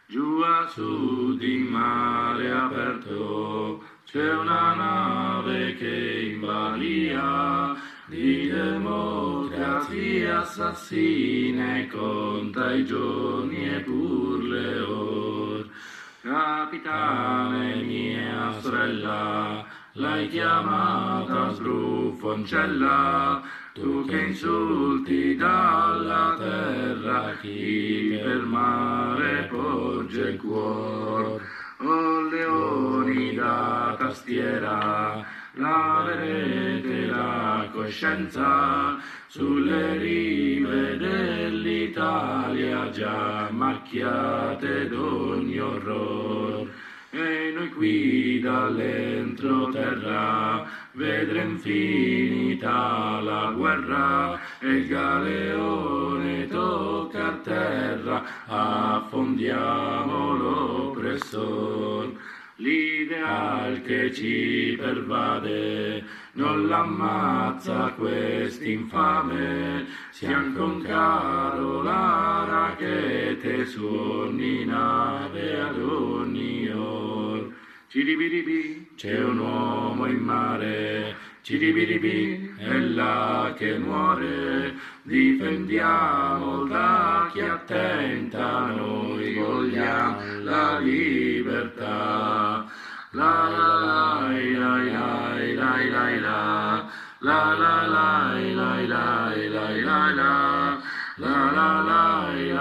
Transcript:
Giù a sud in mare aperto c'è una nave che in balia di democrazia assassina conta i giorni e pur le ore. Capitane mia sorella, l'hai chiamata sbruffoncella, tu che insulti dalla terra chi per mare poggia il cuor. O leoni da tastiera, laverete la coscienza sulle rive dell'Italia già macchiate d'ogni orror. E noi qui dall'entroterra vedremo finita la guerra e il galeone tocca a terra, affondiamo l'oppressor. L'ideal che ci pervade non l'ammazza quest'infame, siam con Carola rachete su ogni nave ad ogni or. Ciribiribi, c'è un uomo in mare, ciribiribi, è là che muore, difendiamo da chi attenta, noi vogliamo la libertà. La la la la la la la la la la la la la la la la la